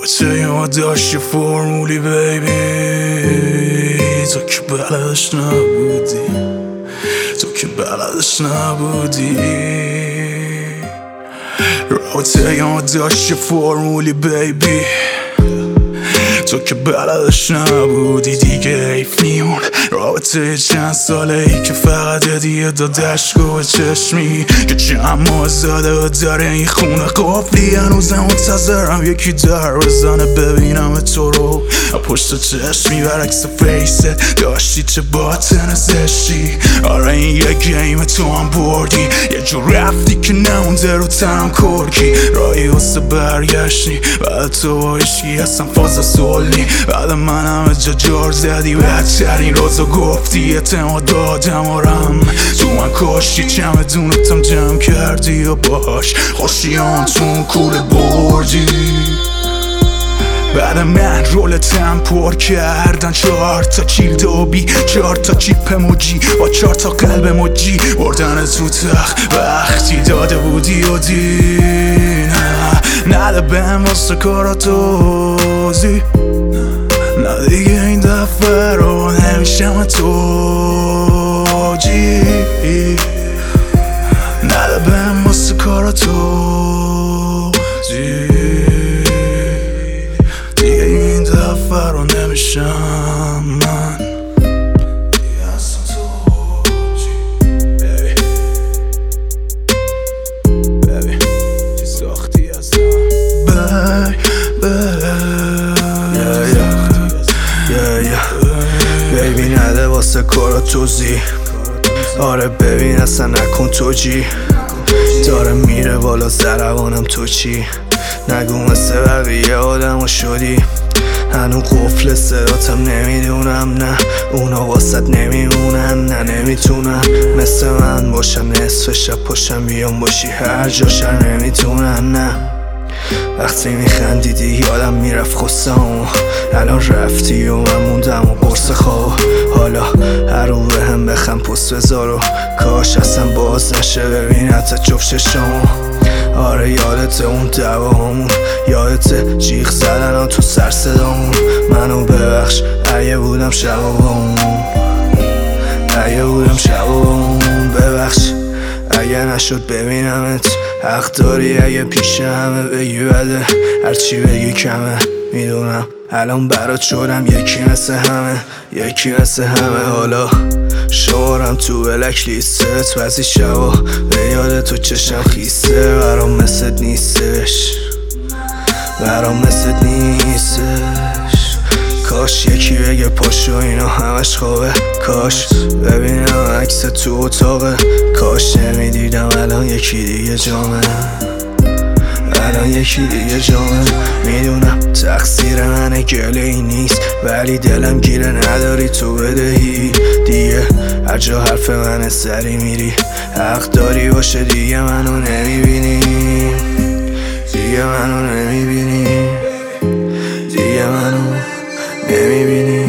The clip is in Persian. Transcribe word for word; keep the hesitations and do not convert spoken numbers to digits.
رابطه ما داشت یه فرمولی بیبی، تو که بلدش نبودی، تو که بلدش نبودی. رابطه ما داشت یه فرمولی بیبی، تو که بلدش نبودی. دیگه حیف میمون رابطه چند ساله ای که فقط هدیه دادش گوه چشمی که چند ماه زده و داره این خونه قفلی. هنوزم منتظرم یکی در بزنه ببینم تو رو پشت چشمی، برعکس فیست داشتی چه باطن زشتی. آره این یه گیم تو هم بردی، یه جور رفتی که نمونده رو تنم کرکی. راهی واسه برگشتی بعد تو با عشقی هستم فاز سولی. بعد من همه جا جار زدی بدترین روزا گفتی، اعتماد دادم آرم تو من کاشتی. چمدونتم جمع کردی و باش خوشیان تو کوله بردی. بعد من رولتم پر کردن چهار تا چیل دوبی، چهار تا چیپ موجی با چهار تا قلب موجی. بردن تو تخت وقتی داده بودی و دی نه نده بهم واسه کارا توزی. نه دیگه این دفعه رو نمیشم توجی، نده بهم واسه کارا توزی. دیگه این دفعه رو نمیشم من، دیگه اصلا توجی. بیبی بیبی چی ساختی ازم بیبی نده واسه کارا توزی. آره ببین اصلا نکن توجی، داره میره بالا زروانم تو چی. نگو مثل بقیه آدمو شدی، هنو قفل صداتم نمیدونم. نه اونا واسط نمیمونن، نه نمیتونن مثل من باشن نصف شب پاشم بیام باشی هر جاشن نمیتونن. نه وقتی میخندیدی یادم میرفت خستم، الان رفتی و من موندم و قرص خواب. حالا هر رو به هم بخم پست بذار و کاش اصلا باز نشه ببینت جفت چشام. آره یادت اون دوامون، یادت جیغ زدن ها تو سر صدامون. منو ببخش اگه بودم شبابمون، اگه بودم شبابمون. ببخش اگه نشد ببینمت، حق داری اگه پیش همه بگی بده، هرچی بگی کمه. میدونم الان برات شدم یکی مثل همه، یکی مثل همه. حالا شمارم تو بلک لیستت، بعضی شبا به یاد تو چشم خیسته. برام مثل نیستش، برام مثل نیستش. کاش یکی بگه پاشو اینا همش خوابه، کاش ببینم عکس تو اتاقه. کاش نمیدیدم الان یکی دیگه جامه، الان یکی دیگه جامه. میدونم تقصیر منه گله ای نیست، ولی دلم گیره نداری تو بدهی. دیگه هر جا حرف من سری میری، حق داری باشه دیگه منو نمیبینی، دیگه منو نمیبینی، دیگه منو نمیبینی.